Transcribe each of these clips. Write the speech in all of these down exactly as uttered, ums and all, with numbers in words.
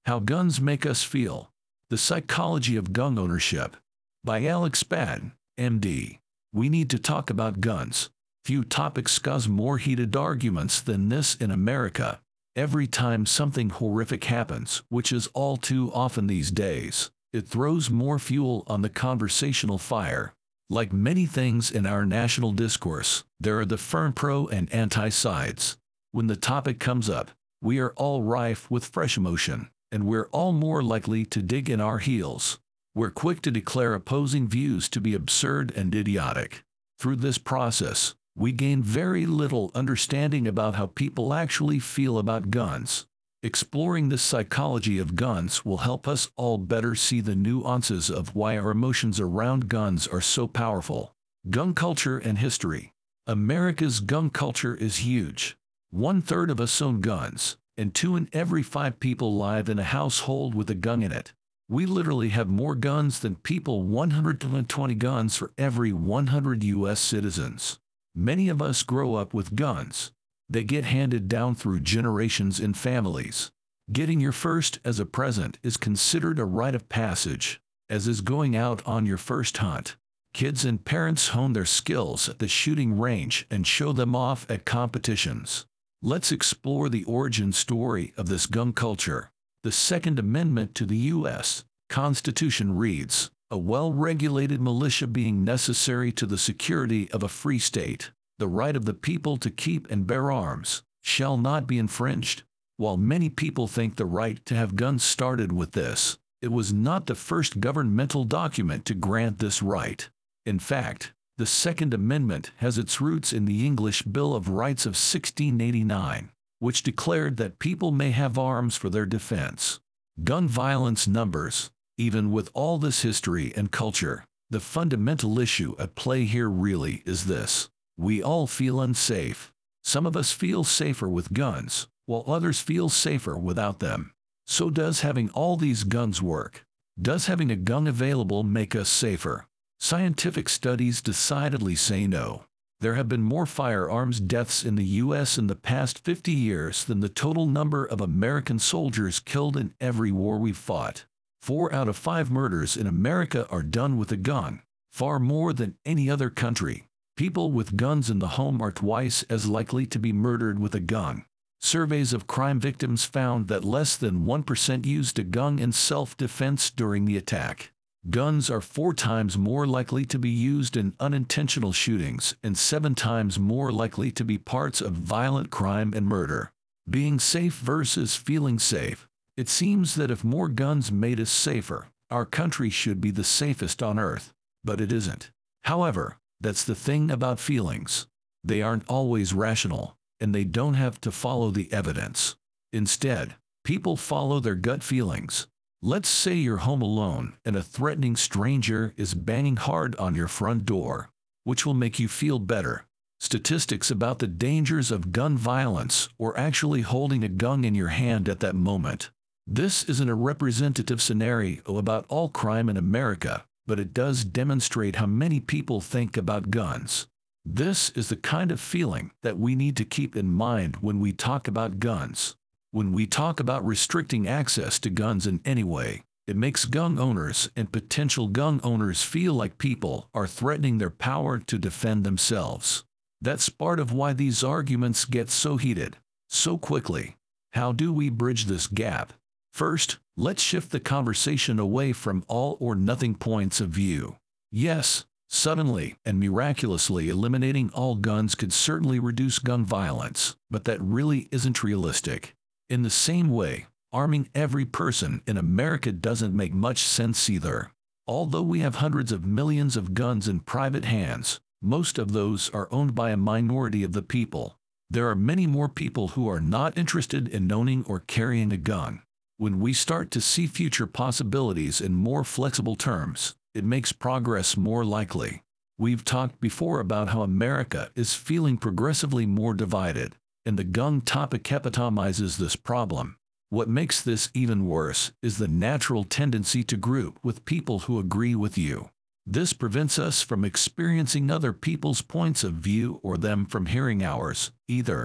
How Guns Make Us Feel. The Psychology of Gun Ownership. By Alex Spadden, M D. We need to talk about guns. Few topics cause more heated arguments than this in America. Every time something horrific happens, which is all too often these days, it throws more fuel on the conversational fire. Like many things in our national discourse, there are the firm pro and anti sides. When the topic comes up, we are all rife with fresh emotion, and we're all more likely to dig in our heels. We're quick to declare opposing views to be absurd and idiotic. Through this process, we gain very little understanding about how people actually feel about guns. Exploring the psychology of guns will help us all better see the nuances of why our emotions around guns are so powerful. Gun culture and history. America's gun culture is huge. One third of us own guns, and two in every five people live in a household with a gun in it. We literally have more guns than people. One hundred twenty guns for every one hundred U S citizens. Many of us grow up with guns. They get handed down through generations in families. Getting your first as a present is considered a rite of passage, as is going out on your first hunt. Kids and parents hone their skills at the shooting range and show them off at competitions. Let's explore the origin story of this gun culture. The Second Amendment to the U S Constitution reads, "A well-regulated militia being necessary to the security of a free state, the right of the people to keep and bear arms, shall not be infringed." While many people think the right to have guns started with this, it was not the first governmental document to grant this right. In fact, the Second Amendment has its roots in the English Bill of Rights of sixteen eighty-nine, which declared that people may have arms for their defense. Gun violence numbers. Even with all this history and culture, the fundamental issue at play here really is this. We all feel unsafe. Some of us feel safer with guns, while others feel safer without them. So does having all these guns work? Does having a gun available make us safer? Scientific studies decidedly say no. There have been more firearms deaths in the U S in the past fifty years than the total number of American soldiers killed in every war we've fought. Four out of five murders in America are done with a gun, far more than any other country. People with guns in the home are twice as likely to be murdered with a gun. Surveys of crime victims found that less than one percent used a gun in self-defense during the attack. Guns are four times more likely to be used in unintentional shootings and seven times more likely to be parts of violent crime and murder. Being safe versus feeling safe. It seems that if more guns made us safer, our country should be the safest on earth. But it isn't. However, that's the thing about feelings. They aren't always rational, and they don't have to follow the evidence. Instead, people follow their gut feelings. Let's say you're home alone and a threatening stranger is banging hard on your front door. Which will make you feel better? Statistics about the dangers of gun violence or actually holding a gun in your hand at that moment. This isn't a representative scenario about all crime in America, but it does demonstrate how many people think about guns. This is the kind of feeling that we need to keep in mind when we talk about guns. When we talk about restricting access to guns in any way, it makes gun owners and potential gun owners feel like people are threatening their power to defend themselves. That's part of why these arguments get so heated, so quickly. How do we bridge this gap? First, let's shift the conversation away from all or nothing points of view. Yes, suddenly and miraculously eliminating all guns could certainly reduce gun violence, but that really isn't realistic. In the same way, arming every person in America doesn't make much sense either. Although we have hundreds of millions of guns in private hands, most of those are owned by a minority of the people. There are many more people who are not interested in owning or carrying a gun. When we start to see future possibilities in more flexible terms, it makes progress more likely. We've talked before about how America is feeling progressively more divided, and the gun topic epitomizes this problem. What makes this even worse is the natural tendency to group with people who agree with you. This prevents us from experiencing other people's points of view or them from hearing ours, either.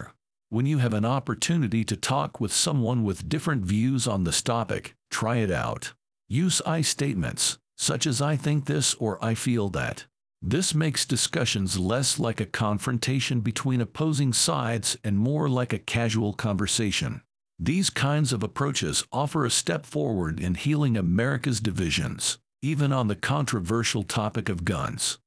When you have an opportunity to talk with someone with different views on this topic, try it out. Use I statements, such as I think this or I feel that. This makes discussions less like a confrontation between opposing sides and more like a casual conversation. These kinds of approaches offer a step forward in healing America's divisions, even on the controversial topic of guns.